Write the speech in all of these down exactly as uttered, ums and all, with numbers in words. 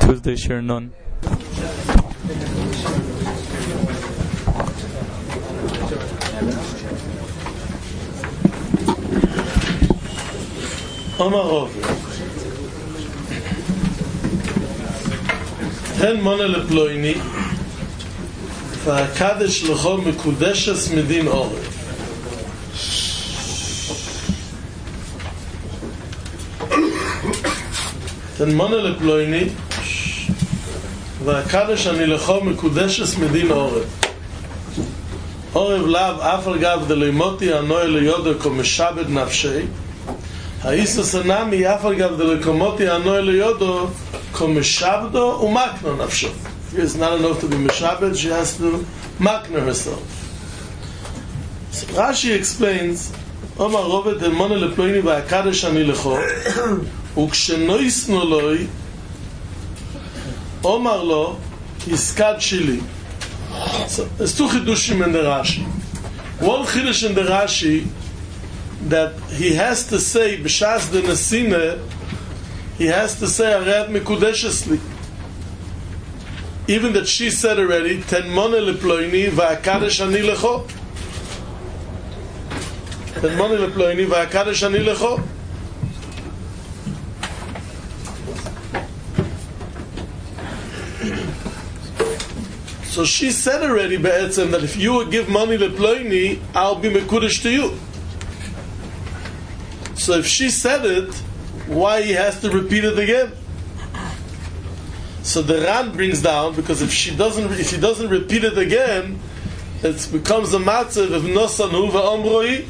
Tuesday share none. Amar Hen mona לפלויני והקדש לכו מקודשס מדין עורף Hen mona לפלויני והקדש אני לכו מקודשס מדין עורף עורף לאו אף על גב דלימותי הנוי ליודו כמשבת נפשי האיסו סנמי אף על גב דלקומותי הנוי ליודו Komeshabdo umakno nafsho. It's not enough to be meshabed, she has to makno herself. So Rashi explains, Omar Rovet el mona leploini va'akadosh ani lecho, ukshenoisno loi, Omar lo, iskad shili. So there's two chidushim in the Rashi. One chidush in the Rashi, that he has to say, b'shas de nesine, he has to say Aret Mikudeshesli. Even that she said already, Ten mona leploini va'akadosh ani lecho. Ten mona leploini va'akadosh ani lecho. So she said already, be'etzem, that if you would give money leploini, I'll be mekudesh to you. So if she said it, why he has to repeat it again? So the Ran brings down, because if she doesn't, if he doesn't repeat it again, it becomes a matzav of nosanu va'omroi.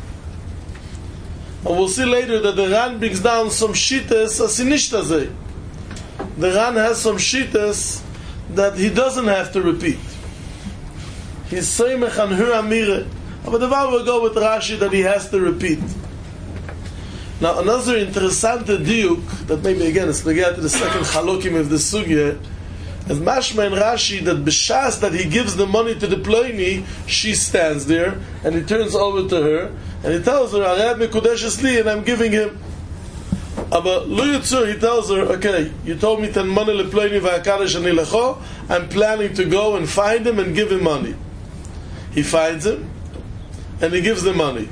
And we'll see later that the Ran brings down some shitas asinishtazei. The Ran has some shitas that he doesn't have to repeat. He's seimech an hu amire. But the Val will go with Rashi that he has to repeat. Now another interessante diuk that maybe again it's going to get to the second halokim of the sugya is mashma in Rashi that b'shas that he gives the money to the ploini, she stands there and he turns over to her and he tells her Arad Mikudeshes li and I'm giving him. Aber lo yitzur, he tells her, okay, you told me ten money leploini va'akadosh ani lecho, I'm planning to go and find him and give him money. He finds him and he gives the money.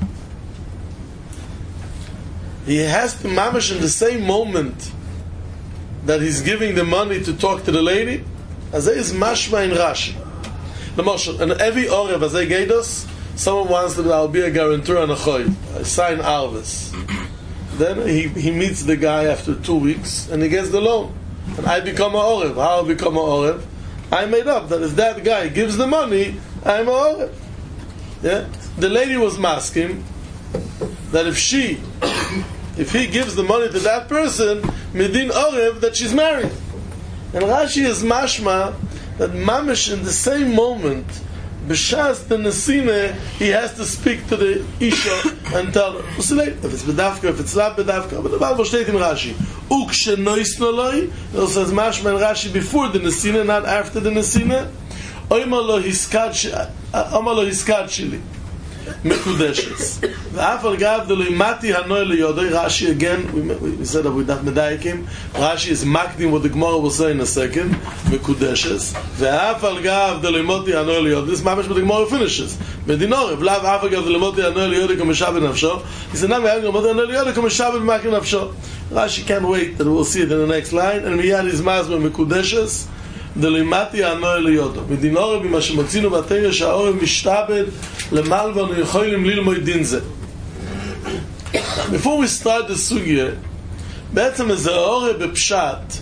He has to mamish in the same moment that he's giving the money to talk to the lady, as is mashma in Rashi. The Moshe, and every orev as they gave us, someone wants that I'll be a guarantor and a choy. I sign Alvis. Then he, he meets the guy after two weeks and he gets the loan. And I become a orev. How I become a orev? I made up that if that guy gives the money, I'm a orev. Yeah? The lady was masking that if she if he gives the money to that person, midin orev, that she's married. And Rashi is mashma that mamish in the same moment, b'shas the nesine, he has to speak to the isha and tell her. If it's bedavka, if it's not bedavka, but the Bible states in Rashi, ukshenoisno loi, it says mashma in Rashi before the nesine, not after the nesine. Oima lo hiskad shili. Mekudeshes. V'afal gav delimati hanoi liyodoi. Rashi again, we, we said that we're not medaikim. Rashi is makdim what the Gemara will say in a second. Mekudeshes. V'afal gav delimoti hanoi liyodoi. This mamash what the Gemara finishes. Medinorev. Lav afal gav delimoti hanoi liyodoi k'meshabed nafsho. He said, now we have delimoti hanoi liyodoi k'meshabed makim nafsho. Rashi can't wait that we'll see it in the next line. And miyad is mazma mekudeshes. דלימתי הנוי ליודו מדין עורב ממה שמצינו בתרא שהעורב משתעבד למעל ואנו יכולים ללמוד דין זה. Before we start the sugya, בעצם איזה עורב בפשט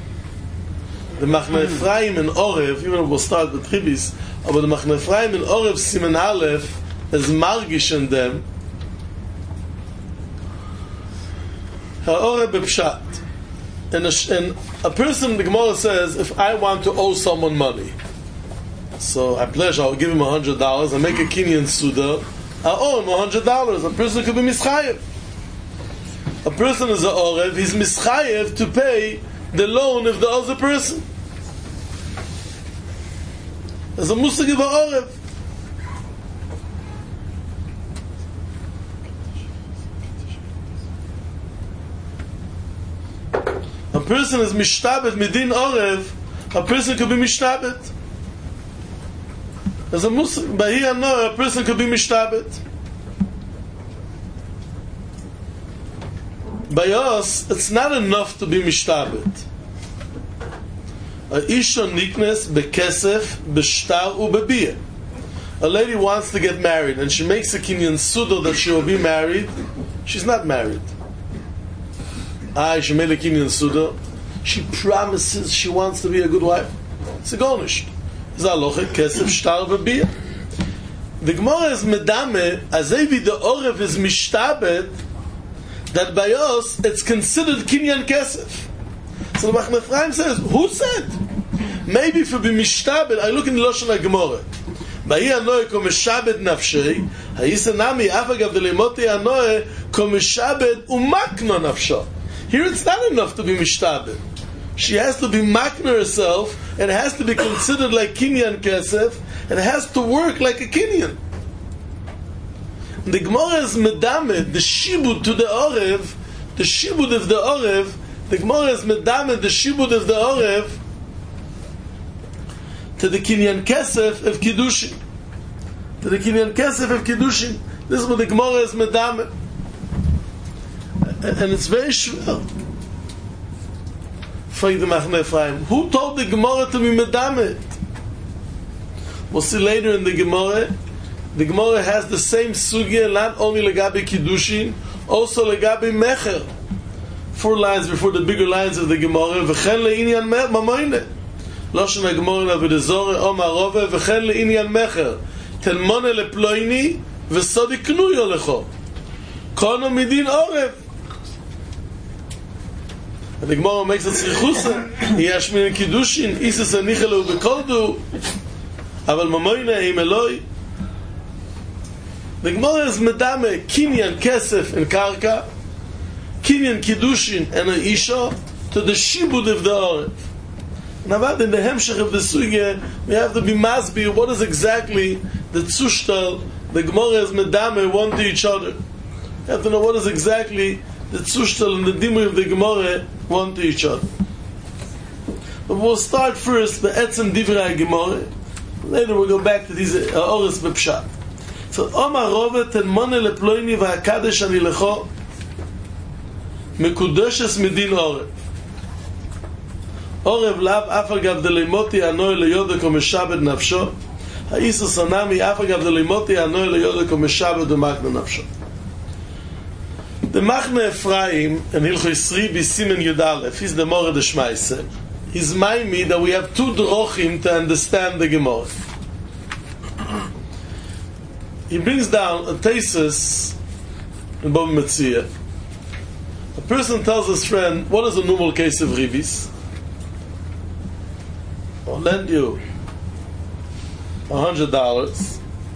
במחנה אפרים in עורב, even we'll start the tribis, אבל במחנה אפרים in עורב סימן א' is מרגיש in them העורב בפשט. And a, and a person, the Gemara says, if I want to owe someone money, so I pledge I'll give him a hundred dollars, I make a kinyan suda, I owe him a hundred dollars. A person could be mischayev. A person is a orev, he's mischayev to pay the loan of the other person. There's a musag of a orev. A person is mishtabet midin orev, a person could be mishtabet. As a Muslim, by here no, a person could be mishtabet. By us, it's not enough to be mishtabet. A isha niknes bekesef, beshtar ubebiyah. A lady wants to get married and she makes a kinyan sudo that she will be married. She's not married. Ah, she made a kinyan sudo. She promises she wants to be a good wife. It's a garnish. Zaloche kesef shtar ubebiyah. The Gemara is medame, azevi the orev is mishtabet, that by us it's considered kinyan kesef. So the Machne Ephraim says, who said? Maybe for be mishtabed, I look in the Lashon HaGemara. Ba'i anoe ko mishabed nafshei, ha'isa nami afagav delimoti anoe ko mishabed umakno nafsho. Here it's not enough to be mishtabed. She has to be makna herself, and it has to be considered like kinyan kesef, and it has to work like a kinyan. The Gemara is medamed, the shibud to the orev, the shibud of the orev, the Gemara is medamed, the shibud of the orev, to the kinyan kesef of kiddushin. To the kinyan kesef of kiddushin. This is what the Gemara is medamed. And it's very shver. Who told the Gemara to be medamed? We'll see later in the Gemara. The Gemara has the same sugya, not only legabe kiddushin, also legabe mecher. Four lines before the bigger lines of the Gemara. V'chen le'inyan mamoyne. Lashon HaGemara v'dezore omar rove v'chen le'inyan mecher. Telmone leploini v'sodi knuyo lecho. Kono midin orev. And the Gemara makes a tzrichusa. Yashmin kiddushin isis anichelu b'koldu. Aval mamoyne im eloi. The Gemara is medame kinyan kesef and karka, kinyan kiddushin and a isha to the shibud of the orev. Now, in the hemshech of the sugya, we have to be masbir. What is exactly the tzushtal the Gemara is medame one to each other? You have to know what is exactly the tzushtal and the dimur of the Gemara one to each other. But we'll start first the etzem divrei Gemara. Later we'll go back to these uh, oris b'pshat. So, Omar Rovet and Mone Leploini Va'akadesh Ani Lecho Mekudeshes Medin Orev Orev Lav Afagav Delimoti Anoy Leyodek O Meshabed Nafsho Ha'isa Sanami Afagav Delimoti Anoy Leyodek O Meshabed Umakna Nafsho. The Machne Ephraim and Hilcho Yisri B'Simen Yudalef, he's the Moreh Deshmaise. He's maimi that we have two drochim to understand the Gemara. He brings down a thesis in Bava Metzia. A person tells his friend, what is a normal case of ribis? I'll lend you a hundred dollars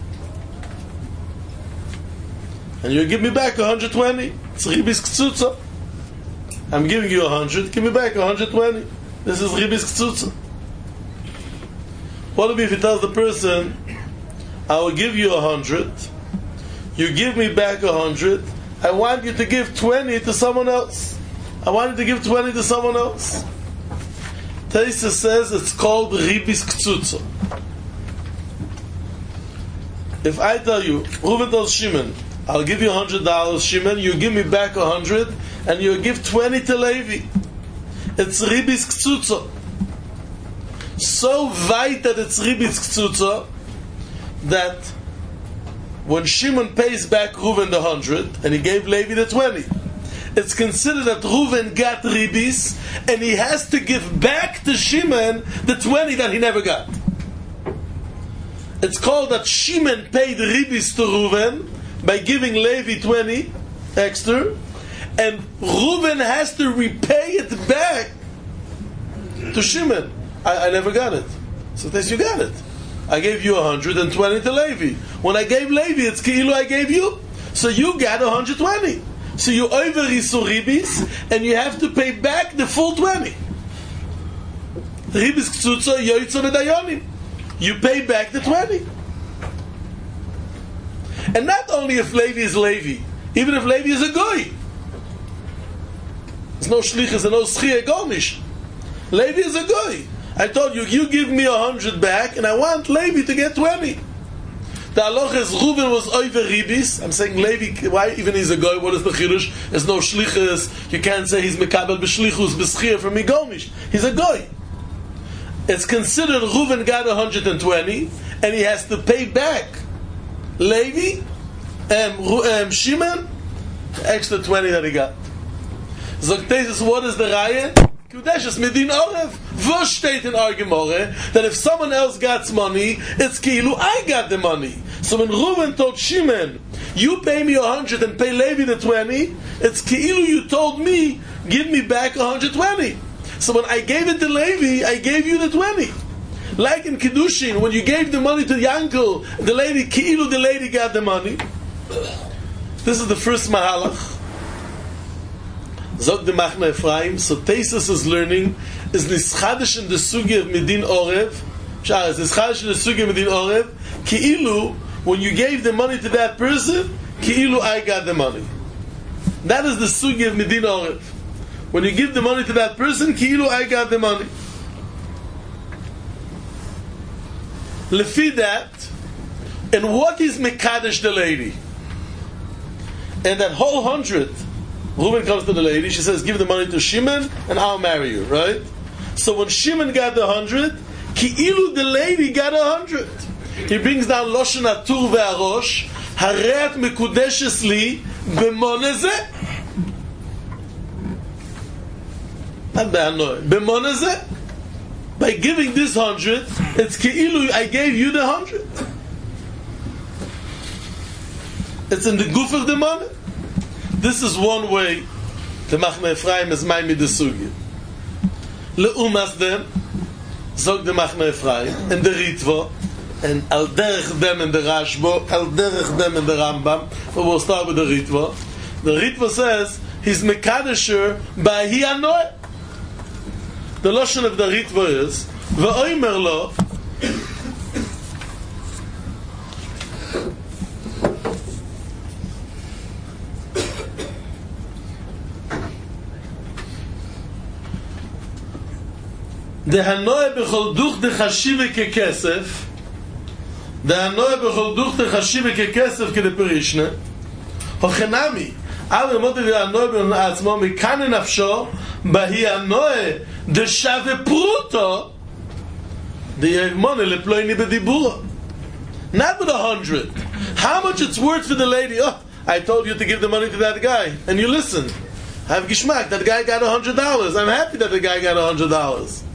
and you give me back a hundred twenty. It's ribis ktsutza. I'm giving you a hundred, give me back a hundred twenty. This is ribis ktsutza. What if he tells the person, I will give you a hundred, you give me back a hundred, I want you to give twenty to someone else. I want you to give twenty to someone else. Taisa says it's called ribis ktsutza. If I tell you, Reuven tells Shimon, I'll give you a hundred dollars, Shimon, you give me back a hundred, and you give twenty to Levi. It's ribis ktsutza. So weit that it's ribis ktsutza, that when Shimon pays back Reuven the hundred and he gave Levi the twenty, it's considered that Reuven got ribis and he has to give back to Shimon the twenty that he never got. It's called that Shimon paid ribis to Reuven by giving Levi twenty extra, and Reuven has to repay it back to Shimon. I, I never got it. So this you got it. I gave you a hundred and twenty to Levi. When I gave Levi, it's Ki'ilu I gave you. So you got a hundred twenty. So you over ribis, and you have to pay back the full twenty. Ribis ktsutza yoytzo medayonim. You pay back the twenty. And not only if Levi is Levi, even if Levi is a goy. There's no shlichus and no schiyah gomish. Levi is a guy. I told you, you give me a hundred back, and I want Levi to get twenty. The halacha is Reuven was over ribis. I'm saying Levi, why even he's a guy? What is the chirush? There's no shlichus. You can't say he's mekabel b'shlichus b'schiyah from migomish. He's a guy. It's considered Reuven got one hundred twenty, and he has to pay back Levi and um, um, Shimon the extra twenty that he got. Zoktesis, what is the raya? Kudeshes midin orev. Vos steht in our Gemara that if someone else got money, it's ki'ilu I got the money. So when Reuven told Shimon, you pay me a hundred and pay Levi the twenty, it's ki'ilu you told me, give me back a hundred twenty. So when I gave it to Levi, I gave you the twenty. Like in Kiddushin, when you gave the money to the uncle, the lady, ki'ilu the lady got the money. This is the first mahalach. Zog the Machna Ephraim. So Teisus is learning is nischadish in the sugi of Medin Orev. Shah is nischadish in the sugi of Medin Orev. Ki'ilu, when you gave the money to that person, ki'ilu I got the money. That is the sugi of Medin Orev. When you give the money to that person, ki'ilu I got the money. Lefi that, and what is mekadesh the lady? And that whole hundred, Reuben comes to the lady, she says, give the money to Shimon and I'll marry you, right? So when Shimon got the hundred, ki'ilu the lady got a hundred. He brings down Loshen Atur ve'arosh, hareat mekudeshes li b'monezeh. Not be'anoy, b'monezeh. By giving this hundred, it's ki'ilu I gave you the hundred. It's in the guf of the money. This is one way the Machna Ephraim is Maimid the Sugi. Le'umas dem, zog the Machna Ephraim, and the Ritva, and al derech dem in the Rashbo, al derech dem in the Rambam, but we'll start with the Ritva. The Ritva says, he's Mekadesher by hi anoy. The Lashon of the Ritva is, ve'oimer lo, the hanoe bechol duch de chashive kekesef, the hanoe bechol duch de chashive kekesef ke de perishne, hochenami, ale mote de hanoe ben atzmo mikane nafsho, bahi hanoe de shave pruto, de yegmone leploini bediburo. Not with a hundred. How much it's worth for the lady? Oh, I told you to give the money to that guy, and you listened. I have gishmak, that guy got a hundred dollars. I'm happy that the guy got a hundred dollars.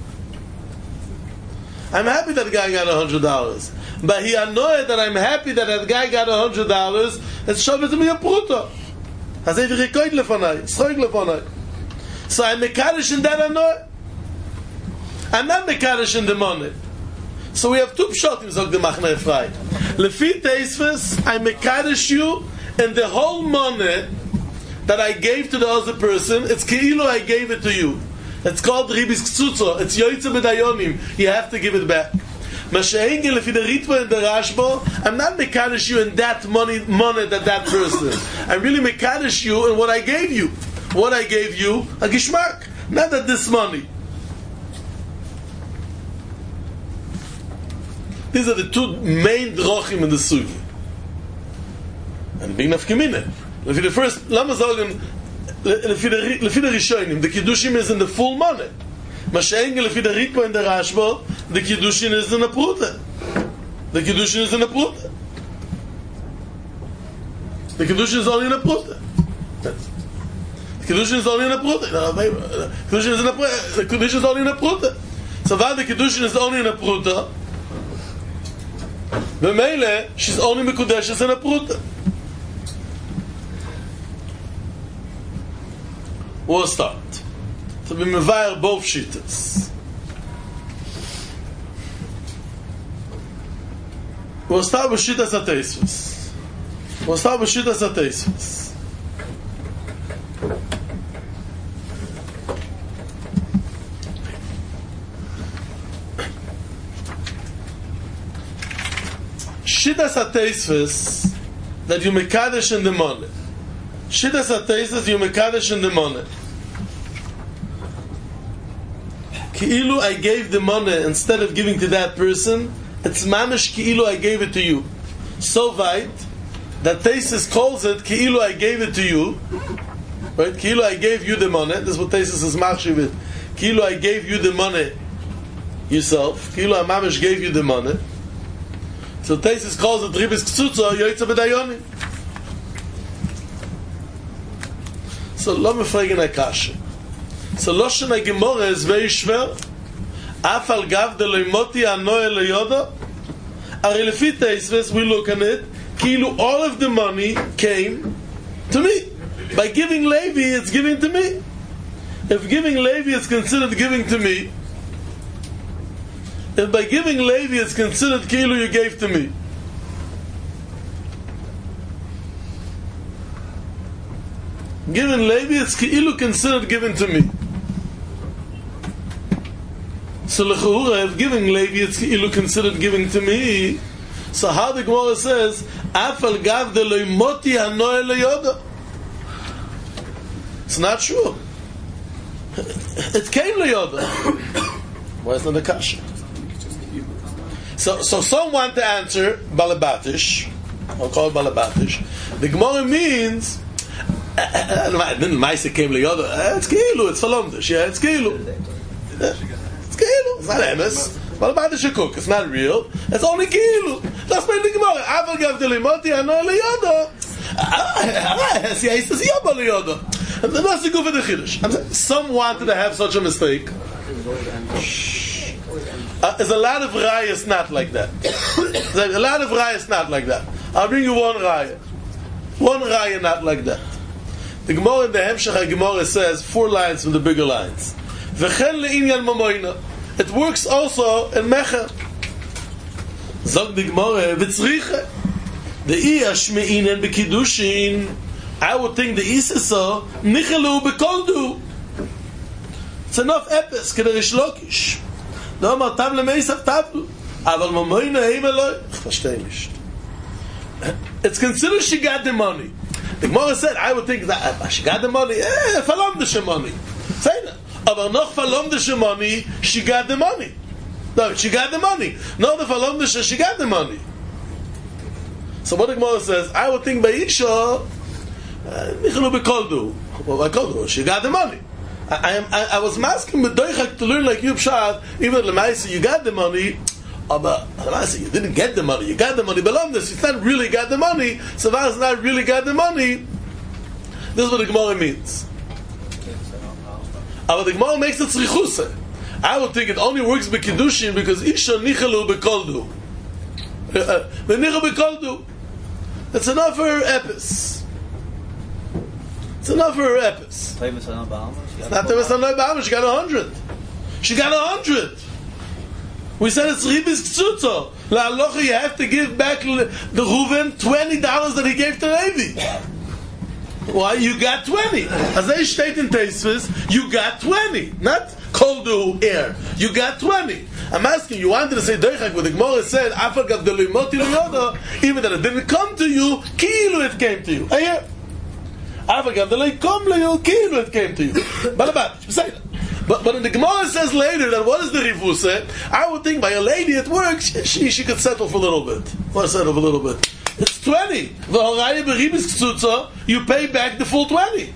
I'm happy that the guy got a hundred dollars. But he annoyed that I'm happy that that guy got a hundred dollars. It's shoved to me a pruto. I say, "V'rikoid lefonai, schroig lefonai." So I'm mekadish in that annoy. I'm not mekadish in the money. So we have two pshotim, zog the Machna Ephraim. Lefi teisves, I mekadish you in the whole money that I gave to the other person. It's ki'ilu I gave it to you. It's called Ribis Ksutzo. It's Yoitze B'dayonim. You have to give it back. Masha'engel, if you the Ritva and the Rashbo, I'm not mekadish you in that money, money that that person. I'm really mekadish you in what I gave you. What I gave you, a gishmak. Not that this money. These are the two main drochim in the sugi. And being nafkemine. If you the first, lama sagen, Lefi the Rishonim, the Kiddushin is in the full money. Masha'engel, lefi the Ritva and the Rashbo, the Kiddushin is in a pruta. The Kiddushin is in a pruta. The Kiddushin is only in a pruta. The Kiddushin is only in a pruta. The Kiddushin is in a pruta. The Kiddushin is only in a pruta. So while the Kiddushin is only in a pruta, the Meile, she's only Mekudeshes in a pruta. We'll start. So we mevayer both shittas. We'll start with shittas ateisvus. We'll start with shittas ateisvus. Shittas ateisvus that you mekadesh in the money. Shittas ateisvus you mekadesh in the money. Ki'ilu I gave the money instead of giving to that person, it's mamish ki'ilu I gave it to you. So weit that Taisus calls it ki'ilu I gave it to you. Right? Ki'ilu I gave you the money. This is what Taisus is machshiv with. Ki'ilu I gave you the money yourself. Ki'ilu I mamish gave you the money. So Taisus calls it ribis ktsutza yoytza b'dayoni. So lo me fragen a kasha. So Loshen HaGemorah is very schwer. Af al gav de loimoti anoe leyoda. Ari lefi Teisves, we look at it, kilu all of the money came to me. By giving Levi, it's giving to me. If giving Levi is considered giving to me, if by giving Levi it's considered kilu you gave to me, giving Levi it's kilu considered given to me. So l'chura, if giving Levi it's kilu considered giving to me, so how the Gemara says, Afal gav de loimoti hanoe leyoda. It's not true. It came leyoda. Why is not the kasha? So, so some want to answer balabatish. I'll call it balabatish. The Gemara means then Maisa came leyoda. It's kilu. It's falomdish. Yeah, it's kilu. It's kilu. It's not emes. Balabatish a cook. It's not real. It's only kilu. That's my the Gemara. Aval gav de limoti ano leyoda. See, I says yaba leyoda. And that's the good for the chiddush. Some wanted to have such a mistake. Uh, there's a lot of rayas not like that. There's a lot of rayas not like that. I'll bring you one raya. One raya not like that. The Gemara in the Hemshech HaGemorah says four lines from the bigger lines. V'chen le'inyan mamoyna. It works also in Mecher. Zog the Gemara v'tzriche. The iyash me'inen b'kiddushin. I would think the Isisa nichelu bekoldu. It's enough epis kedei Rish Lakish. No mal tam lemeisav tablu. Aval mamoyna heim eloi. Ich verstehe nicht. It's considered she got the money. The Gemara said, I would think that she got the money. Eh, falomdische money. Say that. Aber noch falomdische money, she got the money. No, she got the money. No, the falomdische, she got the money. So what the Gemara says, I would think by Isha, nichelu bekoldu. Well, bekoldu, she got the money. I, I, I, I was asking Medoichak to learn like you Pshad, even Lemaisa, you got the money, but Lemaisa, you didn't get the money. You got the money, but on this, you not really got the money. So if it's not really got the money, this is what the Gemara means. But the Gemara makes it tzrichuse. I would think it only works by Kiddushin because Isha nichelu bekoldu. The nichelu bekoldu. It's enough for her epis. It's enough for her epis. It's not Tevis Hanoi Ba'ama. She got a hundred. She got a hundred. We said it's Ribis Ktsutzo. La'alocha, you have to give back the Reuven twenty dollars that he gave to Levi. Why? You got twenty. As they state in Teisvis, you got twenty. Not Koldu air. You got twenty. I'm asking, you wanted to say Deichak, but the Gemara said, Afagav de Limoti Liyoda, even that it didn't come to you, Kilu it came to you. I hear. Afagav de Likom Liyo, Kilu it came to you. But about say that. But but the Gemara says later that what is the Rivuse? I would think by a lady at work, she, she, she could settle for a little bit. Or settle for a little bit. It's twenty. You pay back the full twenty.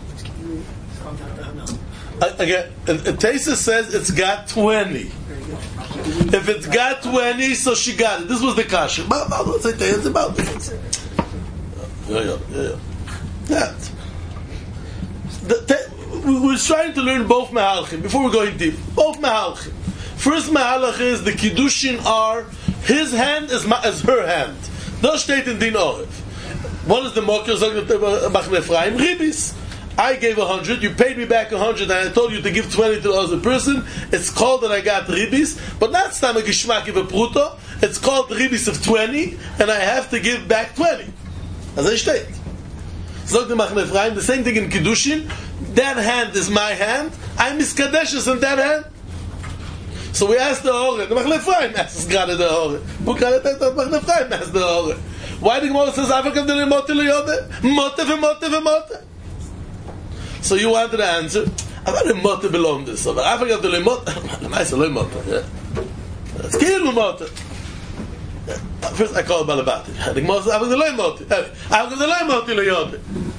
Again, Tesa says it's got twenty. If it's got twenty, so she got it. This was the kasha. It's about this. Yeah, yeah, yeah. yeah. The, te, we were trying to learn both Mahalchim before we're going deep. Both Mahalchim. First Mahalach is the Kiddushin are his hand is, ma, is her hand. Das steht in Din Orev. What is the Mokher? Machne Ephraim Ribis. I gave a hundred, you paid me back a hundred, and I told you to give twenty to the other person. It's called that I got ribis, but not stam a gishmak of a pruto. It's called ribis of twenty, and I have to give back twenty. As I state. Zog the Machne Ephraim, the same thing in Kiddushin. That hand is my hand. I'm miskadeshes in that hand. So we asked the Hore. The Machne Ephraim asks gerade the Hore. Who got it? The Machne Ephraim asks the Hore. Why the Gemara says Avakav de Mote Leyode? Mote ve Mote ve Mote. So you wanted to answer. I'm not a motor below this. But I forgot the motor. Nice, a motor. It's kill motor. First, I call it Balabati. The Gemara says, I was the loy motor. I was the loy motor leyode.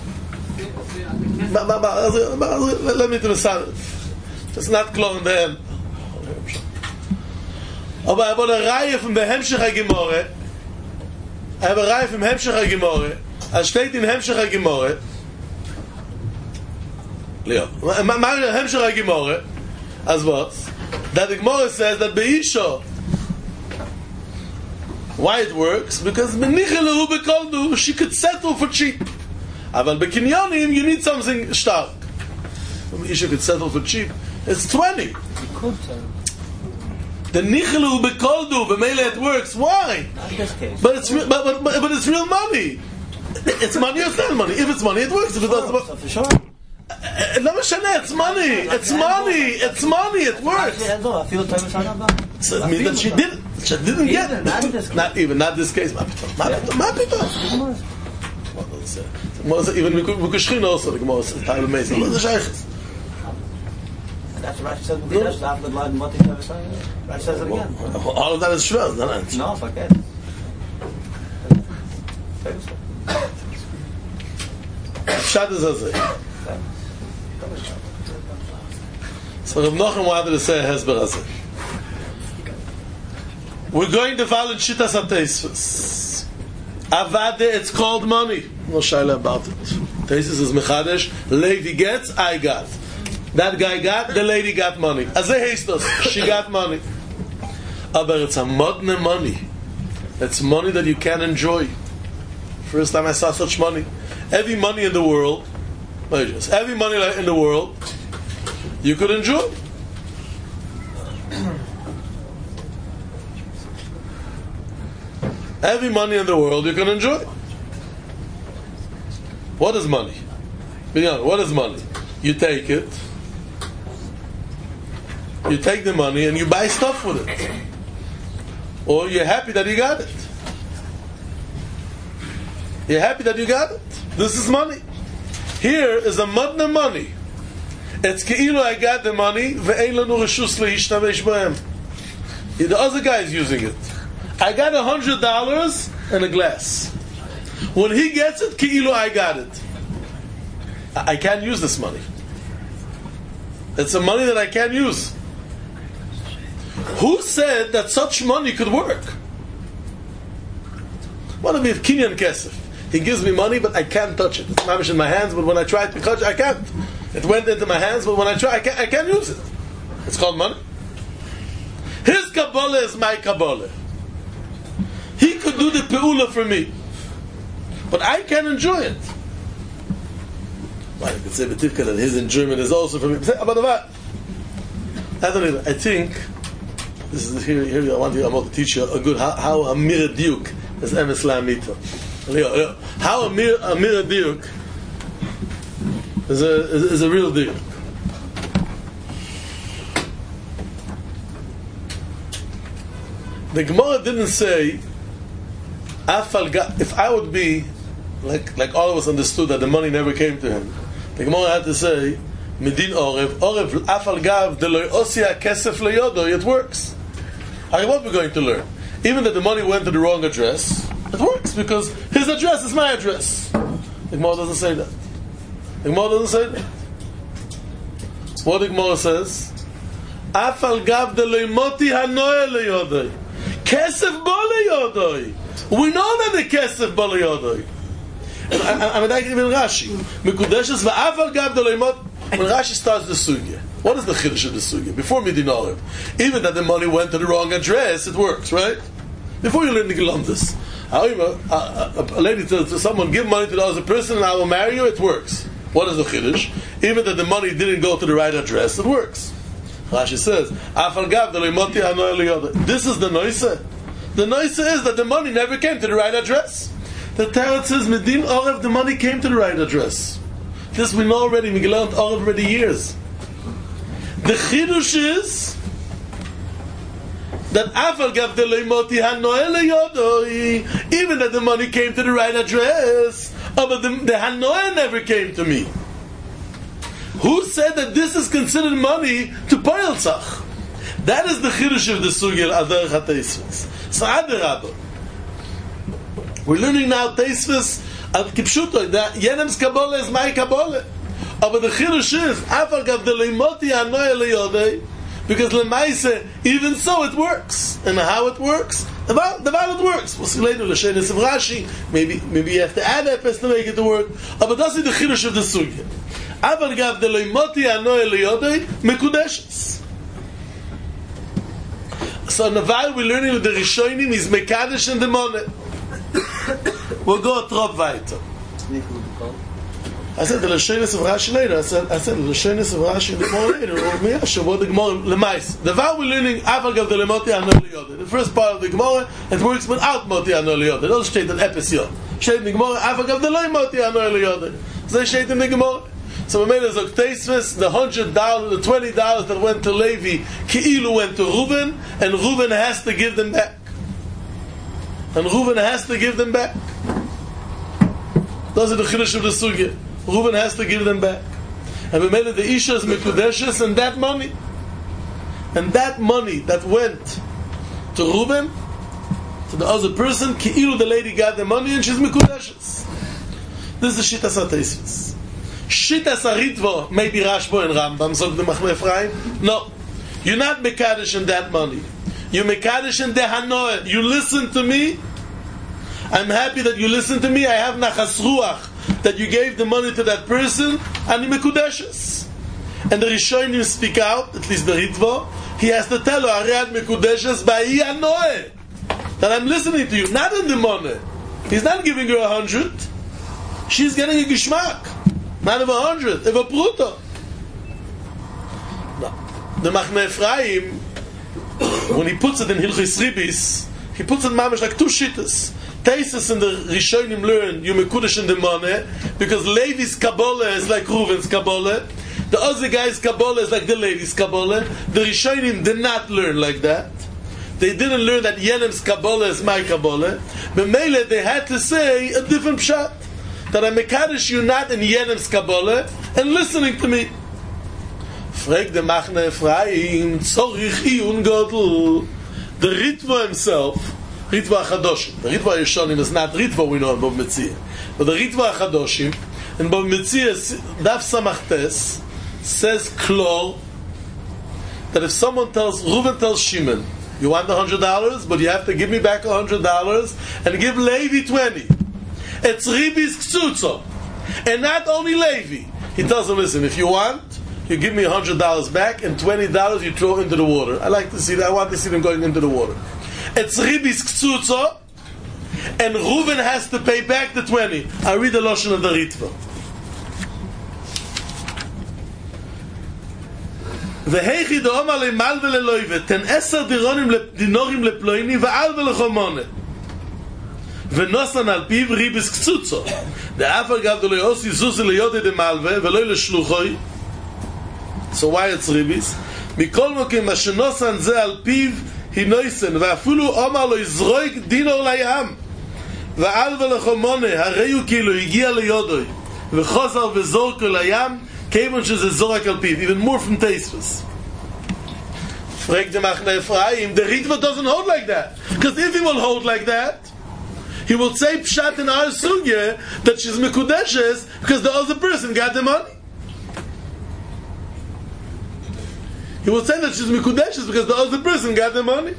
Let me to the sun. It's not close in the end. Aber I have a Reihe from the Hemshech HaGemore. I have a Reihe from Hemshech HaGemore. As steht in Hemshech HaGemore. Leo. My Hemshech HaGemore. As what? That the Gemara says that Beisha. Why it works? Because Benichelu Bekoldu, she could settle for cheap. But Bekinyonim, you need something stark. Beisha could settle for cheap. It's twenty. You could settle. The nichelu bekoldu, b'meila it works. Why? Not in this case. But it's but, but, but, but it's real money. It's money or it's not money. If it's money, it works. If it doesn't, So for sure. לא משנה, it's money. It's money. It's money. It works. I feel time is on. So it means that she didn't. She didn't get it. Not in this case. Not even. Not this case. Ma pito. Ma pito. Ma pito. Even Mikushchin also. The Gemara says, "Time amazing." What is the shaykhs? That's what Rashi says. That's after the line. What did you say? Rashi says it again. All of that is shvel. No, no. No, fuck that. Pshat is as so Rav Nochem wanted to say a hesber as we're going to follow Shittas HaTeisvos. Avade, it's called money. No shaila about it. Teisvos is mechadesh. Lady gets, I got. That guy got, the lady got money. Azeh heistos, she got money. But it's a modne money. It's money that you can enjoy. First time I saw such money. Every money in the world, every money in the world, you could enjoy. Every money in the world you can enjoy. What is money? Beyond, what is money? You take it, you take the money and you buy stuff with it. Or you're happy that you got it. You're happy that you got it. This is money. Here is a madna money. It's ke'ilu I got the money, ve'ein lanu reshus leishtamesh b'hem. The other guy is using it. I got a hundred dollars and a glass. When he gets it, ke'ilu I got it. I can't use this money. It's a money that I can't use. Who said that such money could work? What if we have kinyan kesef? He gives me money, but I can't touch it. It's mamish in my hands, but when I try to touch it, I can't. It went into my hands, but when I try, I can't, I can't use it. It's called money. His Kabbalah is my Kabbalah. He could do the pe'ula for me, but I can enjoy it. Well, you could say B'tivka that his enjoyment is also for me. But what? I don't even. I think this is here. Here I want to. I want to teach you a good how, how a mirror diuk is emes la'amito. How a mirror a mirror diuk is a is, is a real diuk. The Gemara didn't say, if I would be like like all of us understood that the money never came to him. The Gemara had to say, Medin Orev, Orev Afal Gav Deloy Osia Kesef Leyodo. It works. I what we're going to learn. Even that the money went to the wrong address, it works because his address is my address. The Gemara doesn't say that. The Gemara doesn't say that. What the Gemara says? Afal Gav Deloy Moti Hanoe Leyodo. Kesef Bo Leyodo. We know that the Kesef Bo Leyodo. I mean, I even Rashi. Mikudeshes va'afal gav deloymot. When Rashi starts the sugya, what is the chiddush of the sugya? Before Midin Orev, even that the money went to the wrong address, it works, right? Before you learn the Gelamdus, however, a, a, a lady tells to someone, give money to the other person and I will marry you, it works. What is the chiddush? Even that the money didn't go to the right address, it works. Rashi says, afal gav deloymoti hanoel liyoda. This is the noise. The noise is that the money never came to the right address. The Torah says, Medin Orev, the money came to the right address. This we know already, we learned Orev already years. The Chidush is that Afal Gav Delei Moti Hanoel Yodoi, even that the money came to the right address, oh, but the, the Hanoel never came to me. Who said that this is considered money to Poyel Tzach? That is the Chidush of the Sugya Adarech HaTeisvus. So Adarabah. We're learning now Teisvus at Kipshuto, that Yenem's Kabbalah is my Kabbalah. But the Chidush is, Afar Gav de Leimoti Anoy Leyodei, because Lemaise, even so it works. And how it works? The valid works. We'll see later, L'Shenis of Rashi, maybe, maybe you have to add Epes to make it to work. But that's the Chidush of the Sugya. Afar Gav de Leimoti Anoy Leyodei, Mekudeshes. So in the while we're learning with the Rishonim is Mekadesh and the Moneh. We'll go a trop weiter. I said the Lashonis of Rashi later. I said I said the Lashonis of Rashi the more later. Or me, Shavot the Gemara Lemais. The while we're learning Avagav the Lemoti Anol Yoda. The first part of the Gemara it works without Moti Anol Yoda. It doesn't state an episode. State in the Gemara Avagav the Lemoti Anol Yoda. So they state in the Gemara. So we made a Zokteisvis, the hundred dollars, the twenty dollars that went to Levi, Ki'ilu went to Reuven, and Reuven has to give them back. And Reuven has to give them back. Those are the Chidush of the Sugya. Reuven has to give them back. And we made it the Ishas Mekudeshes and that money. And that money that went to Reuven, to the other person, Ki'ilu the lady got the money and she's Mekudeshes. This is the Shittas HaTeisvus. Shittas HaRitvo, maybe Rashbo and Rambam, so the Machmeh Ephraim. No. You're not Mekadesh in that money. You're Mekadesh in the Hanoah. You listen to me. I'm happy that you listen to me. I have Nachas Ruach that you gave the money to that person, and he Mekudeshes. And the Rishonim speak out, at least the Ritvo, he has to tell her, Ariad Mekudeshes Ba'i Hanoah, that I'm listening to you, not in the money. He's not giving her a hundred. She's getting a Gishmak. Not of a hundred, of a Pruto. No. The Machmeh Ephraim, when he puts it in Hilchis Ribis, he puts it in mamish like two shittas. Teisus and the Rishonim learn you mekudesh in the money because Levi's Kabbalah is like Reuven's Kabbalah. The other guy's Kabbalah is like the Levi's Kabbalah. The Rishonim did not learn like that. They didn't learn that Yenem's Kabbalah is my Kabbalah. But Mele, they had to say a different pshat. That I mekadesh you not in Yenem's Kabbalah and listening to me. Frag the Machmeh Ephraim, Tzorich Iyun Godel. The Ritva himself, Ritva HaChadoshim. The Ritva Yeshonim is not Ritva we know in Bava Metzia. But the Ritva HaChadoshim, in Bava Metzia, Daf Samachtes, says Klor, that if someone tells, Reuven tells Shimon, you want a hundred dollars, but you have to give me back a hundred dollars, and give Levi twenty. It's Ribi's Ksutzo. And not only Levi. He tells him, listen, if you want, you give me one hundred dollars back, and twenty dollars you throw into the water. I like to see that. I want to see them going into the water. It's Ribi's Ksutzo, and Reuven has to pay back the twenty. I read the Lashon of the Ritva. V'heichi de'omar le'mal ve'le'loive, ten eser dinorim le'ploini ve'al ve'lechomone. ונוסן על פיו ריביס קצוצו דאפר גב דו ליוסי זוזי ליודי דמלווה ולא לשלוחוי. So why it's ריביס? מכל מוקים מה שנוסן זה על פיו היא נויסן ואפילו אומר לו יזרויק דינור לים ועל ולחומונה הרי הוא כאילו הגיע ליודוי וחוזר וזורקו לים כיוון שזה זורק על פיו. Even more from Teisvus. Frag the Machmeh Ephraim, the Ritva doesn't hold like that, because if he will hold like that, he will say pshat in our sugya that she's mekudeshes because the other person got the money. He will say that she's mekudeshes because the other person got the money.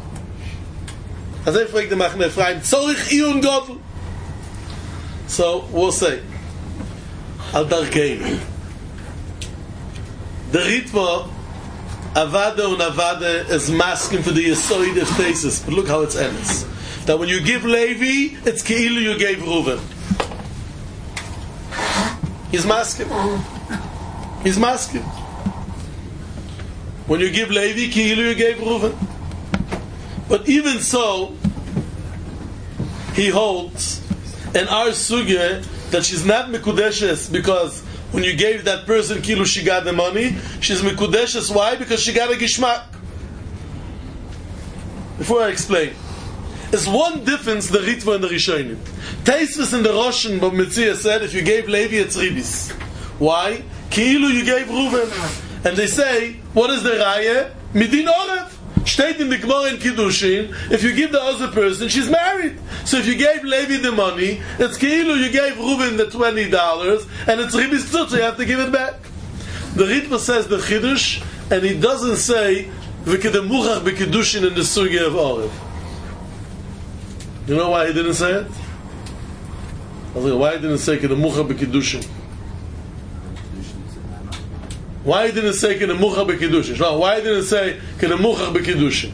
As I frag the Machmeh Ephraim, tzorich iyun godel. So we'll say al darkei the Ritva avada un avada is masking for the yesoid of thesis, but look how it's ends. That when you give Levi, it's Ki'ilu you gave Reuven. He's masking. He's masking. When you give Levi, Ki'ilu you gave Reuven. But even so, he holds in our sugya that she's not Mekudeshes because when you gave that person Ki'ilu she got the money. She's Mekudeshes. Why? Because she got a Gishmak. Before I explain, there's one difference, the Ritva and the Rishonim. Teisvus in the Roshan Bava Metzia said if you gave Levi it's Ribis. Why? Ki'ilu you gave Reuven. And they say, what is the raya? Midin Orev. Steht in the Gemara in Kiddushin, if you give the other person, she's married. So if you gave Levi the money, it's Ki'ilu you gave Reuven the twenty dollars, and it's Ribis Tzutz, you have to give it back. The Ritva says the Chiddush, and he doesn't say V'kedemuchach b'Kiddushin in the Sugya of Orev. You know why he didn't say it? I was like, why he didn't say Kedemuchach b'Kiddushin? Why he didn't say Kedemuchach b'Kiddushin? No, why he didn't say Kedemuchach b'Kiddushin?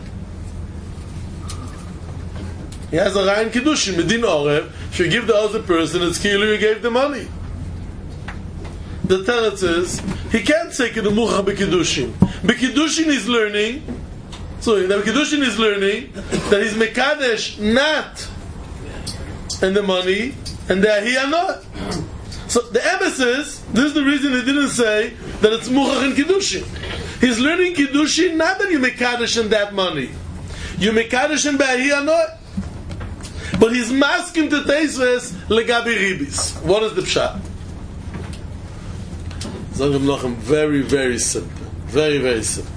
He has a Ryan Kiddushin, Medin Orev. If you give the other person, it's Ki'ilu you gave the money. The teretz is, he can't say Kedemuchach b'Kiddushin. B'Kiddushin is learning, so the B'Kiddushin is learning that he's Mekadesh not in the money, and that he are not. So the emes is, this is the reason he didn't say that it's Muchach in Kiddushin. He's learning Kiddushin not that you Mekadesh in that money. You Mekadesh in that he are not. But he's masking to Teisves legabi ribis. What is the pshat? Zangam Nochem, very, very simple. Very, very simple.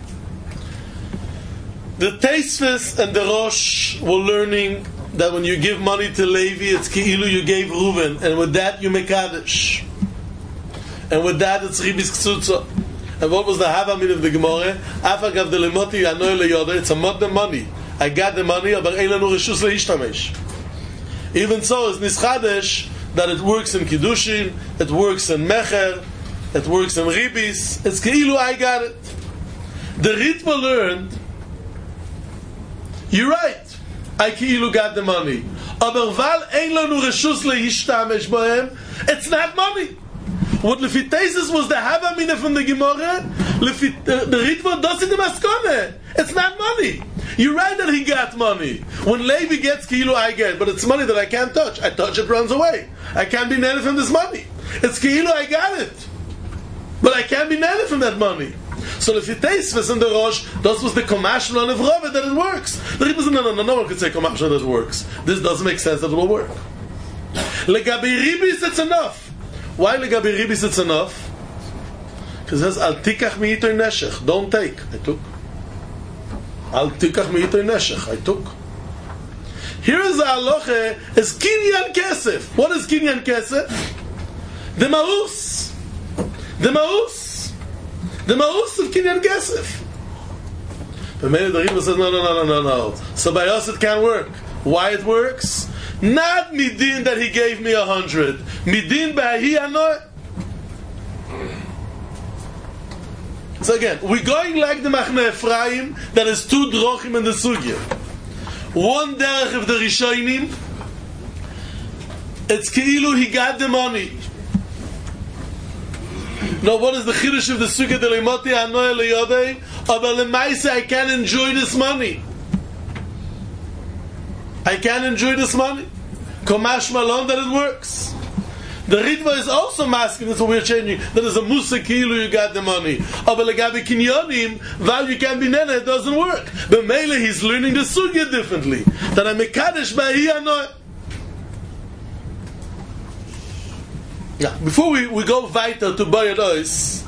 The Teisves and the Rosh were learning that when you give money to Levi, it's Ki'ilu you gave Reuven, and with that you make Kaddish. And with that it's Ribis Ktsutza. And what was the Havamid of the Gemara? Afa gav de lemoti anoy leyoda, it's a modern money. I got the money, but ein lanu reshus leishtamesh. Even so, it's Nischadesh that it works in Kiddushin, it works in Mecher, it works in Ribis. It's Ki'ilu I got it. The Ritva learned, you're right, I Ki'ilu got the money. Aber val ein lanu reshus leishtamesh bohem, it's not money. What Lefi Tesis was the Havamina from the Gemara, Lefi, uh, the Ritva does in the Maskone. It's not money. You're right that he got money. When Levi gets Ki'ilu, I get, but it's money that I can't touch. I touch it, runs away. I can't be netted from this money. It's Ki'ilu, I got it, but I can't be netted from that money. So Lefi Tesis in the Rosh, that was the Komashon on Evrove that it works. The Ritva said, no, no, no, no one can say Komashon that it works. This doesn't make sense that it will work. Legabi Ribis, it's enough. Why legabi ribis it's enough? Because it says al tikach mi'itoy neshech. Don't take. I took. Al tikach mi'itoy neshech. I took. Here is the halacha is kinyan kesef. What is kinyan kesef? The ma'us. The ma'us. The ma'us of kinyan kesef. But many of the Ritva says no, no, no, no, no, no. So by us it can't work. Why it works? Not midin that he gave me a hundred. Midin ba'hi anoy. So again, we're going like the Machne Ephraim that is two drochim in the sugya. One derech of the Rishonim, it's Ki'ilu he got the money. Now what is the chiddush of the sugya de lemoti anoy leyodei? Aber lemaise I can't enjoy this money. I can't enjoy this money. Komash malon that it works. The Ritva is also masking, that's what we're changing. That is a Musa Ki'ilu, you got the money. Aber legabi kinyonim, while you can be nene, it doesn't work. But Mele, he's learning the sugya differently. That I'm a kaddish ba'hi anoy. Yeah. Before we, we go weiter to Bayad Ois,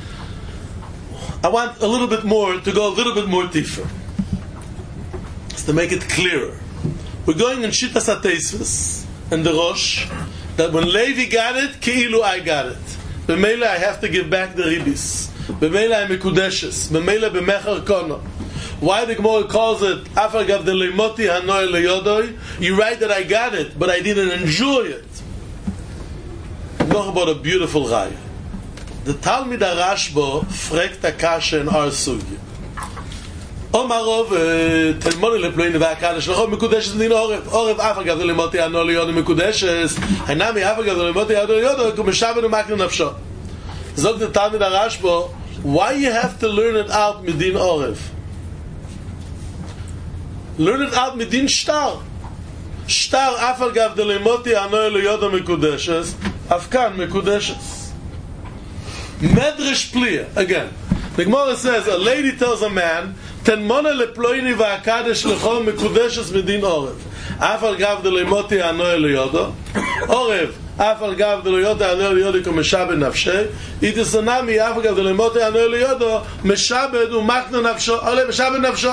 I want a little bit more, to go a little bit more deeper. Just to make it clearer. We're going in Shittas HaTeisves and the Rosh that when Levi got it, Ki'ilu I got it. B'meila I have to give back the ribis. B'meila I'm Mekudeshes. B'meila b'mecher kono. Why the Gemara calls it Afar gav de leimoti hanoy leyodoi? You're right that I got it, but I didn't enjoy it. Noch about a beautiful raya. The Talmid HaRashba fragt a kasha in our sugya. Omarov telmoni leploini va'akadosh lechov mekudeshes din orev orev afar gav lemoti ano liyodo mekudeshes hanami afar gav lemoti ano liyodo kumeshaven u'makne nafsho. Zog the Talmid HaRashba, why you have to learn it out midin orev? Learn it out midin shtar. Shtar afar gav lemoti ano liyodo mekudeshes afkan mekudeshes. Medrash pliya again. The Gemara says a lady tells a man, "Ten mona leploini va'akadosh lechol mekudeshes medin orev." Afar gav de lemoti anoy leyodo. Orev אף על גב דלו יודו הנוער ליודו כמשבד נפשי, איתסנמי אף על גב דלו מוטי הנוער ליודו משבד ומקנה נפשו, עולה משבד נפשו.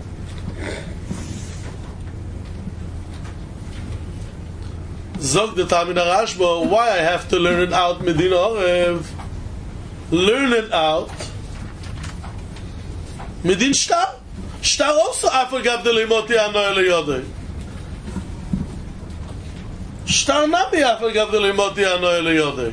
Zog the Talmud Rashba, why I have to learn it out Medina Orev? Learn it out Medin Shtar. Shtar also after Gav the Limoti Anoy Leyodei. Shtar Nami after Gav the Limoti Anoy Leyodei.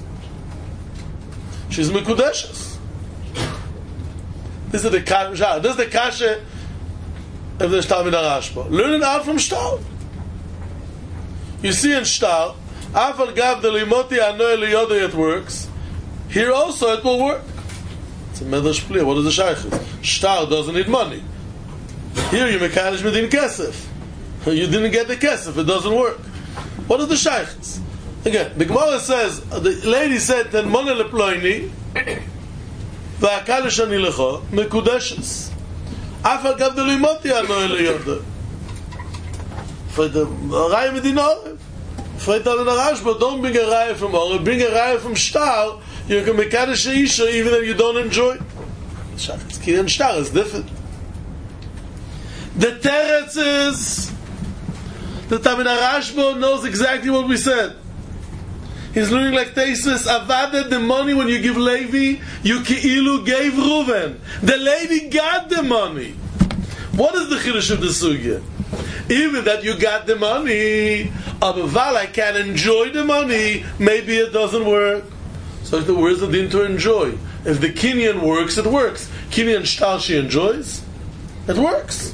She's Mekudeshes. This is the Kasha. This is the Kasha of the Talmud Rashba. Learn it out from Shtar. You see in Shtar, Afal Gav the Limoti Anoy Leyodei, it works. Here also it will work. It's a medrash plea. What is the shaykhis? Shtar doesn't need money. Here you mekalish medin kesef. You didn't get the kesef. It doesn't work. What is the shaykhis? Again, the Gemara says the lady said that money leploini va'akalish ani lecho mekudeshes. Afal Gav the Limoti Anoy Leyodei. For the Raya Medina Orev. For the Rashba, don't bring a Raya from Orev, bring a Raya from Shtar. You can make Kaddish Isha even if you don't enjoy. Kinyan and Shtar is different. The Teretz is the Talmud Rashba knows exactly what we said. He's learning like Tesis. Avaded the money when you give Levi, you Ki'ilu gave Reuven. The Levi got the money. What is the Chiddush of the Sugya? Even that you got the money, Abaval, I can enjoy the money, maybe it doesn't work. So the where's the din to enjoy? If the Kinyan works, it works. Kinyan Shtar she enjoys, it works.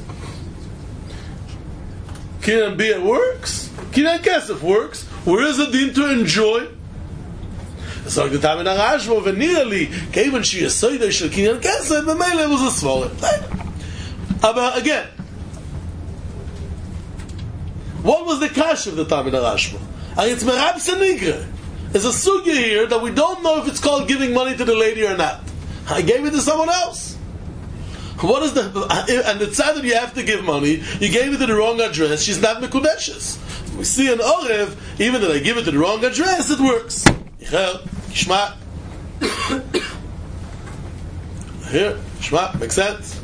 Kinyan B it works. Kinyan Kesef works. Where is the din to enjoy? So the time in Arashmo, when nearly came when she is so that she Kinyan Kesef, the Mele was a smaller. But again, what was the kash of the Talmud Rashba? And it's Merab Senigre. There's a sugya here that we don't know if it's called giving money to the lady or not. I gave it to someone else. What is the and it's sad that you have to give money. You gave it to the wrong address. She's not mekudeshes. We see in Orev, even that I give it to the wrong address, it works. Shma. Here, Shma makes sense.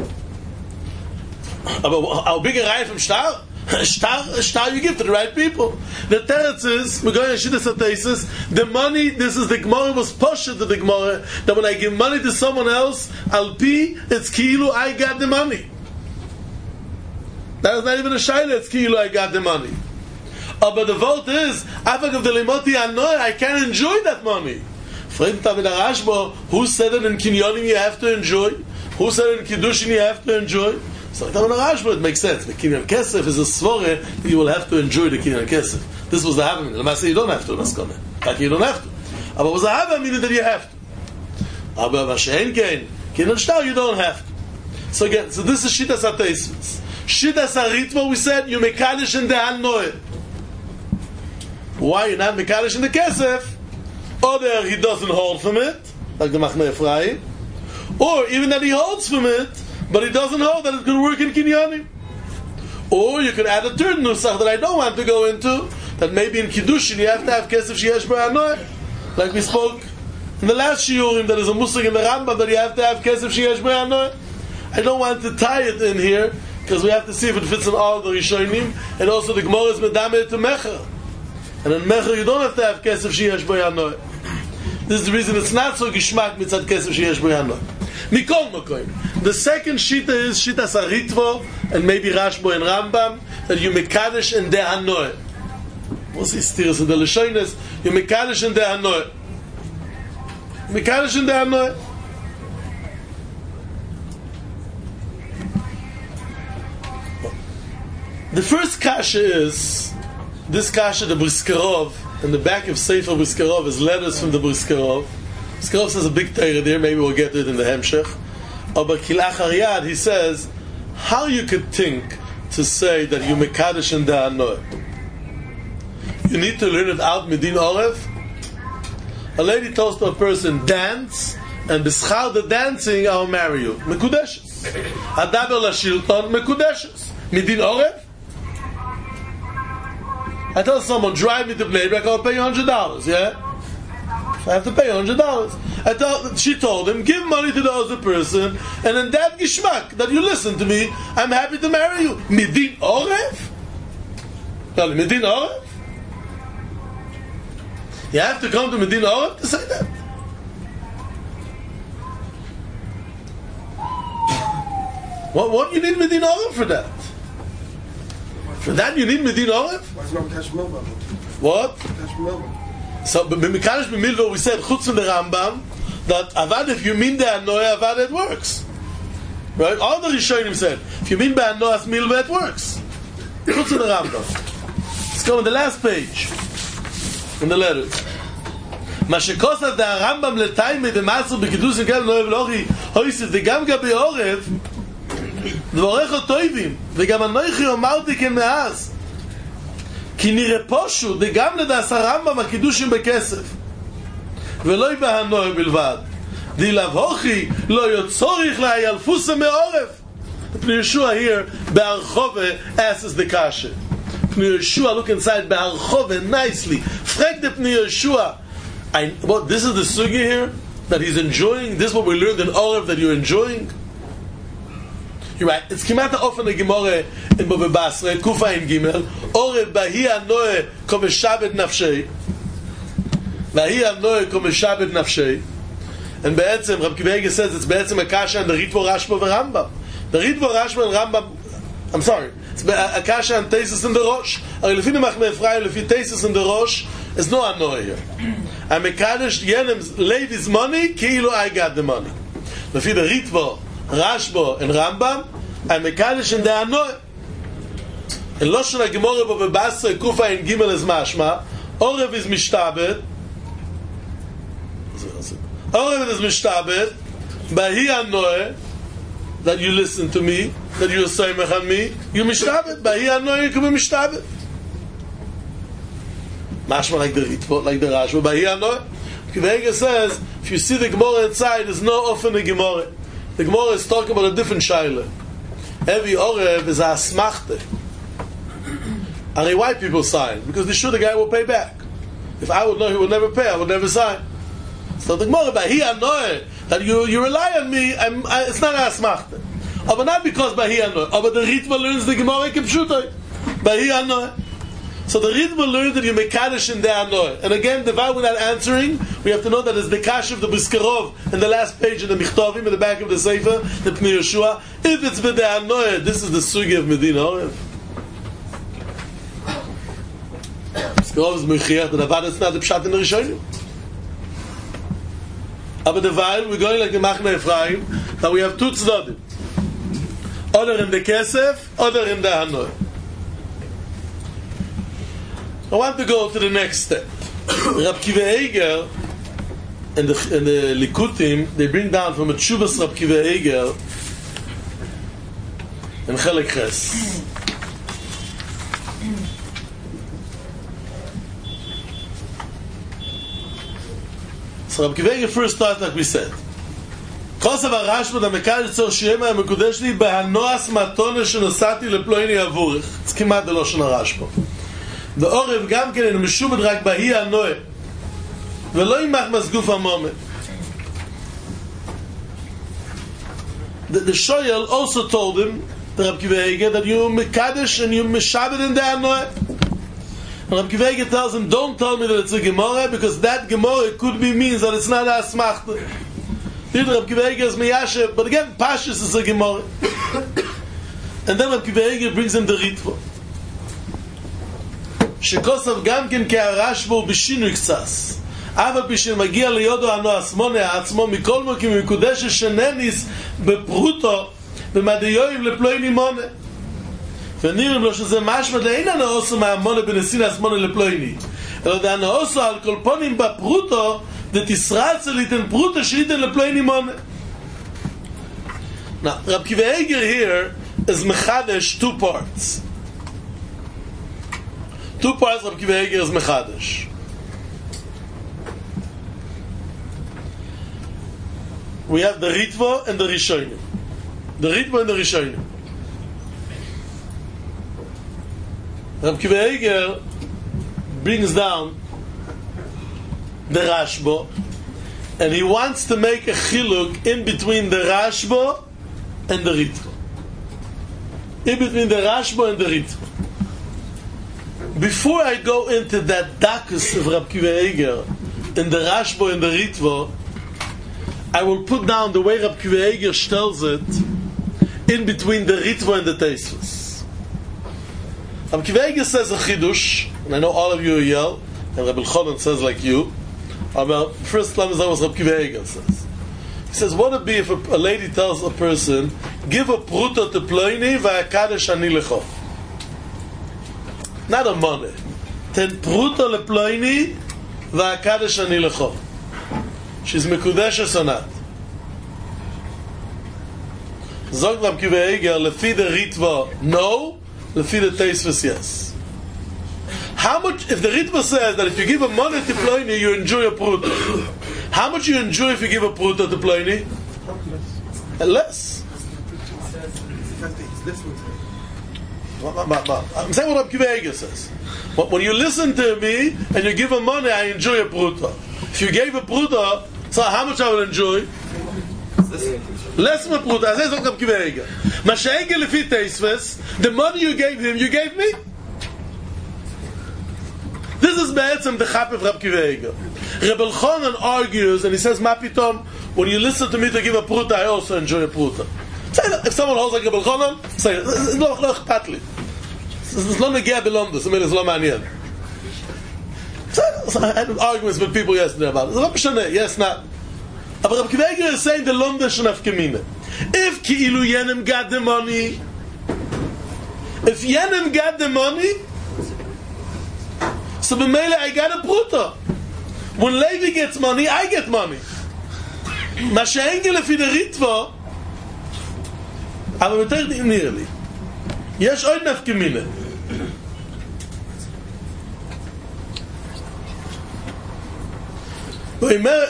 But how big a raya from Shtar? Shtar, shtar you give to the right people. The teretz is, we're going to Shidduch HaTeisus, the money, this is the Gemara was pushed to the Gemara, that when I give money to someone else, Al Pi, it's Ki'ilu, I got the money. That is not even a shayla, it's Ki'ilu, I got the money. Oh, but the vote is, Afak of the Limoti Anoy, I can enjoy that money. Friend Talmud Rashba, who said it in Kinyonim you have to enjoy? Who said it in Kiddushin you have to enjoy? So the Talmud Rashba, it makes sense. The Kinyan Kesef is a svore that you will have to enjoy the Kinyan Kesef. This was the Havamina. The Master, you don't have to, Naskone. Like you don't have to. But it was the Havamina that you have to. But Vashen Kain, Kinyan Shtar, you don't have to. So again, so this is Shittas HaTeisus. Shittas HaRitva, we said, you mekalish in the Hanoe. Why you're not mekalish in the Kesef? Or he doesn't hold from it, like the Machne Ephraim. Or even that he holds from it, but he doesn't hold that it can work in Kinyanim. Or you could add a third nusach that I don't want to go into, that maybe in Kiddushin you have to have Kesef Sheyesh B'Hanoy. Like we spoke in the last Shiurim, that is a musig in the Rambam, that you have to have Kesef Sheyesh B'Hanoy. I don't want to tie it in here, because we have to see if it fits in all the Rishonim, and also the Gemara is Medameh to Mecher. And in Mecher you don't have to have Kesef Sheyesh B'Hanoy. This is the reason it's not so Gishmak mitzad Kesef Sheyesh B'Hanoy. Mikol Mokoim. The second shita is shita Saritvo, and maybe Rashbo and Rambam, that you mekadesh in de Hanoy. What's this stirs in the Lashonis? You mekadesh in de Hanoy. Mekadesh in de Hanoy. The first kasha is this kasha, the Briskerov, in the back of Sefer Briskerov is letters from the Briskerov. Briskerov says a big Torah there, maybe we'll get to it in the Hemshech. Oh, but Kilach Ariyad, he says, how you could think to say that you mekadesh in the Hanoy. You need to learn it out Medin Orev. A lady tells to a person, dance, and b'schar the dancing, I'll marry you. Mekudeshes. Adaber l'shilton, mekudeshes. Medin Orev? I tell someone, drive me to Bnei Brak, I'll pay you one hundred dollars, yeah? I have to pay one hundred dollars. I told, she told him, give money to the other person, and in that gishmak, that you listen to me, I'm happy to marry you. Midin Orev? Tell me, Midin Orev? You have to come to Midin Orev to say that? What, what you need Midin Orev for that? For that you need Midin Orev? What's not Cash Milva? What? Cash Milva. So, b'mikadosh b'milva we said, chutz from the Rambam, that avad, if you mean the anoy, avad, it works. Right? All the Rishonim said, if you mean by anoy, milva, it works. Chutz from the Rambam. Let's go on the last page. In the letters. Mashekosat the Rambam letayme the maser b'kedus gam noy v'lochi hoysiv the gam gabi orev dvorecho toivim v'gam anoichi omarti ken me'az כי נראה פושו דגם לדעס הרמב"ם הקידושים בכסף ולא בהנוי בלבד דילב הוכי לא יוצוריך להיילפוסה מעורף פני ישוע here בהרחובה asks the kasha פני ישוע look inside בהרחובה nicely frag the פני ישוע I, what, this is the sugi here that he's enjoying, this is what we learned in Oref that you're enjoying. You're right. It's kimata often the Gemara in Bava Basra, Kufa in Gimel, Oref bahi anoe komeshabed nafshei, bahi anoe komeshabed nafshei, and be'etzem, Rab Kiva Eiger says it's be'etzem a kasha and the Ritvo Rashba v'Rambam. The Ritvo Rashba and Rambam, I'm sorry, it's a kasha and Tesis in the Rosh. Ari lefi Machmeh Ephraim, lefi Tesis in the Rosh, there's no anoe here. I'm a kaddish yenem's lady's money, kilo I got the money. Lefi the Ritvo, Rashba and Rambam, I'm a kaddish in the anoy. In Loshen HaGemorah Bava Basra Kufa in Gimel is mashma. Orev is mishtabed. Orev is mishtabed. Bahi anoy, that you listen to me, that you are soymech on me, you mishtabed. Bahi anoy, you can be mishtabed. Mashma like the Ritvo, like the Rashba. Bahi anoy. Kiva Eiger says, if you see the Gemorah inside, there's no often a Gemorah. The Gemorah is talking about a different shaila. Every Orev is a asmachte. And why people sign? Because they're sure the guy will pay back. If I would know he would never pay, I would never sign. So the Gemorah, by he I know that you, you rely on me, I'm, I, it's not a asmachte. But not because by he I know. But the Ritva learns the Gemorah kipshutai. By he I know. So the Ritva learns that you make kaddish in the anoy. And again, the vow without answering, we have to know that it's the kash of the Biskarov in the last page of the Michtovim, in the back of the Sefer, the Pnei Yeshua. If it's with the anoy, this is the sugi of Medina Orev. Biskarov is Mechiach, the Avad is not the Pshat in the Rishonim. But the while, we're going like the Machmeh Ephraim, that we have two tznodim. Other in the Kesef, other in the anoy. I want to go to the next step. Rab Kiva Eiger and the, and the Likutim, they bring down from a Tshuvas Rab Kiva Eiger and Chelek Ches. So Rab Kiva Eiger first starts like we said. Kosav HaRashba המקדש צור שימה המקודש לי בהנועס מתונה שנוסעתי לפלויני עבורך. זה כמעט בלושן הרשב"א. ועורב גם כן אין משובד רק בהי הנועה ולא ימח מסגוף המומת. The, the Shoyal also told him, the Rab Kiva Eiger, that you mekadesh and you meshabed in the anoah. And Rab Kiva Eiger tells him, don't tell me that it's a Gemorah, because that Gemorah could be means that it's not a Asmachta. Here Rab Kiva Eiger is meyashev, but again, Pashas is a Gemorah. And then Rab Kiva Eiger brings him the Ritva. שכוסף גם כן כהרשב"א הוא בשינוי קצת אף על פי שמגיע ליודו הנועס מונה עצמו מכל מוקים ומקודש שנניס בפרוטו במדיועים לפלויני מונה ונראים לו שזה משמד לאין הנעוסו מהמונה בנסין עצמונה לפלויני אלא זה הנעוסו על כל פונים בפרוטו ותסרץ ליתן פרוטו שליתן לפלויני מונה. Now, Rab Kiva Eiger here is mechadesh two parts. Two parts of Kiva Eiger is Mechadesh. We have the Ritva and the Rishonim. The Ritva and the Rishonim. Rab Kiva Eiger brings down the Rashba, and he wants to make a chiluk in between the Rashba and the Ritva. In between the Rashba and the Ritva. Before I go into that dakus of Rab Kiva Eiger in the Rashba and the Ritva, I will put down the way Rab Kiva Eiger tells it in between the Ritva and the Teisvus. Rab Kiva Eiger says a chidush, and I know all of you yell, and Rab Elchanan says like you. About first time is what Rab Kiva Eiger says. He says, what would it be if a, a lady tells a person, give a pruta to ploini va'akadesh ani lecho? Not a money. Ten pruta le ploini va'akadesh ani lecho. She's mekudeshes or not? Zog Rab Kiva Eiger, lefi the Ritva, no. Lefi the Teisvus, yes. How much, if the Ritva says that if you give a money to ploini, you enjoy a pruta. How much you enjoy if you give a pruta to ploini? Less. I'm saying what Rab Kiva Eiger says. When you listen to me and you give a money, I enjoy a pruta. If you gave a pruta, so how much I will enjoy? Less than a pruta. I say what Rab Kiva Eiger. Masha'egel lefi Teisvus, the money you gave him, you gave me. This is Be'etzem the Chap of Rab Kiva Eiger. Reb Elchanan argues, and he says, Ma pitom, when you listen to me to give a pruta, I also enjoy a pruta. Say that. If someone holds like Reb Elchanan, say it. It's not patli. It's not a gea belondas. I mean, it's not manian. I had arguments with people yesterday about it. It's not p'shaneh. Yes, not. But Rab Kiva Eiger is saying the londa shenaf kemina. If ki'ilu yenim got the money, if yenim got the money, so b'meile I got a pruta. When Levi gets money, I get money. Masha'engel lefi the Ritva, אבל יותר נראה לי. יש עוד נפקא מינה. הוא אומר,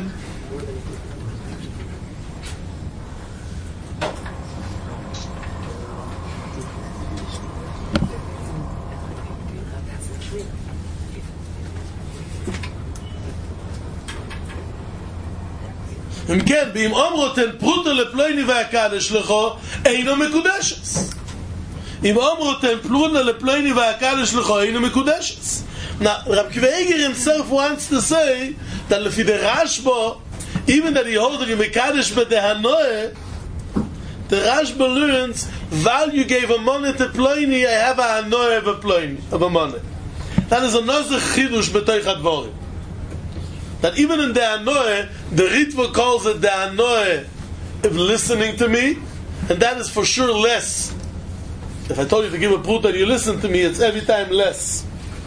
אם כן, באם אומרו תן פרוטה לפלויני והקדש לכו, אינו מקודשס. אם אומרו תן פרוטה לפלויני והקדש לכו, אינו מקודשס. Now, Rab Kiva Eiger himself wants to say that lefi the Rashba, even that he holds that you mekadesh b'dehanoe, the Rashba learns, while you gave a money to Ploini, I have a hanoe of a Ploini, of a money. That is another chidush b'toich hadvorim. That even in the Hanoeh, the Ritva calls it the Hanoeh of listening to me, and that is for sure less. If I told you to give a pruta and you listen to me, it's every time less.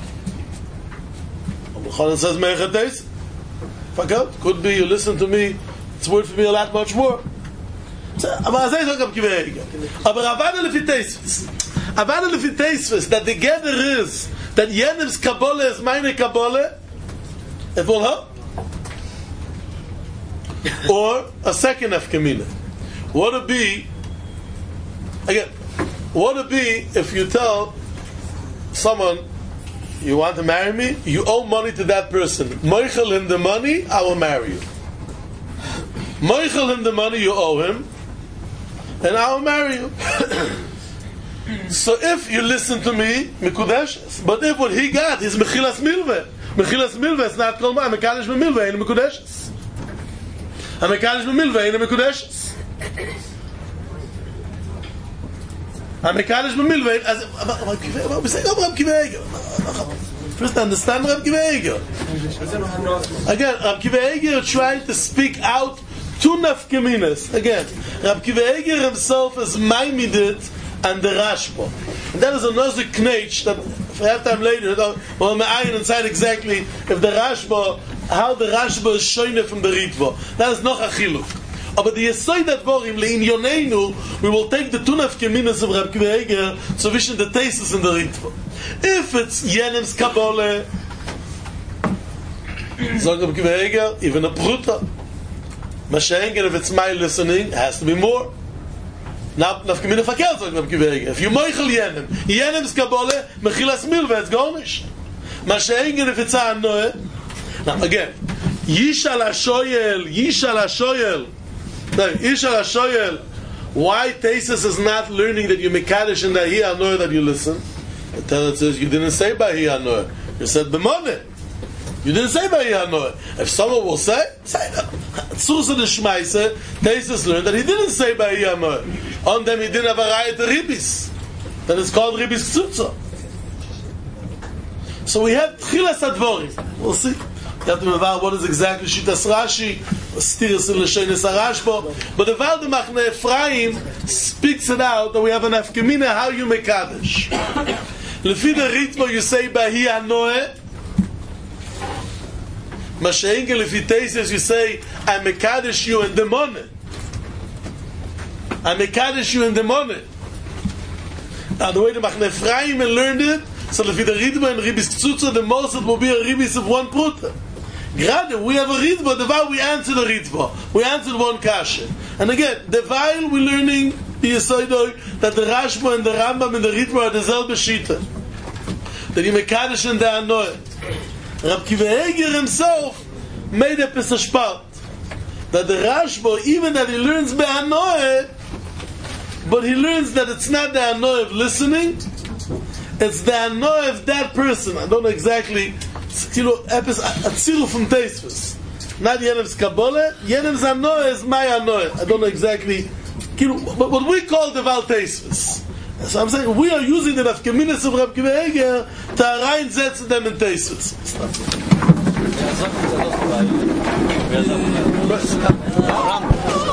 Chanan says, Me'echateis. Fuck out. Could be you listen to me, it's worth for me a lot much more. But I say so, Rab Kiva Eiger. But Avada lefi Teisvus. Avada lefi Teisvus, that the gather is that Yenim's Kabbalah is meine Kabbalah, it will help. Or a second nafkamina. What would be again? What would be if you tell someone you want to marry me, you owe money to that person. Moichel him the money, I will marry you. Moichel him the money, you owe him, and I will marry you. So if you listen to me, mikudeshes. But if what he got is mechilas milveh, mechilas milveh is not kol ma mekalish milveh, ain't mikudeshes. המקדש במילווה אינו מקודשת. המקדש במילווה, אז בסדר רב קיבה איגר. First understand Rab Kiva Eiger. Again, Rab Kiva Eiger trying to speak out two nafkaminas. Again, Rab Kiva Eiger himself is maimidit and the Rashba. And that is another knetch that if we have time later, we'll me'ayin inside exactly if the Rashba, how the Rashba is shoyne from the Ritva. That is noch a chiluk. But the Yesod Advorim le'in Yoneinu, we will take the two nafkaminas of Rab Kiva Eiger so vision the tastes in the Ritva. If it's Yenim's Kabbalah, Zog Rab Kiva Eiger, even a pruta. Mashengen, if it's my listening, it has to be more. Now, nafkamina fakel, Zog Rab Kiva Eiger. If you moichel Yenim, Yenim's Kabbalah, mechilas milveh, it's garnish. Mashengen if it's a noe. Now again, Yishal HaShoyel, Yishal HaShoyel. No, Yishal HaShoyel. Why Tesis is not learning that you Mekadesh in the Hi HaNoe that you listen? The Torah says you didn't say by Hi HaNoe. You said B'moneh. You didn't say by Hi HaNoe. If someone will say, say that. Tzursa the Shmaise, Tesis learned that he didn't say by Hi HaNoe. On them he didn't have a riot to Ribis. That is called Ribis Tzutza. So we have Tchilas HaDvorim. We'll see. You have to remember what is exactly Shitas Rashi, Stiris in L'Shenis HaRashba. But the Val de Machne Ephraim speaks it out that we have an Afkemina how you make Kaddish. Lefi the Ritmo you say Bahi HaNoeh. Masha'inke Lefi Tesis you say I make Kaddish you in the money. I make Kaddish you in the money. Now the way the Machne Ephraim learned it, so Lefi the Ritmo and Ribis Ktsutza, the most it will be a Ribis of one Pruta. Gerade, we have a Ritva, the while we answer the Ritva. We answered one Kasha. And again, the while we're learning the Yesoidoi that the Rashba and the Rambam and the Ritva are the Zelbe Shita. That you make Kaddish and the Anoy. Rab Kiva Eger himself made a Pesachpart. That the Rashba, even that he learns by Anoy, but he learns that it's not the Anoy of listening, it's the Anoy of that person. I don't know exactly. Kilo epis atzilu from Teisvus. Not Yenem's Kabbalah. Yenem's Anoah is my Anoah. I don't know exactly. Kilo, but what we call the Val Teisvus. So I'm saying we are using the Nafkeminis of Rab Kiva Eger to reinsetzen them in Teisvus. Wer sagt,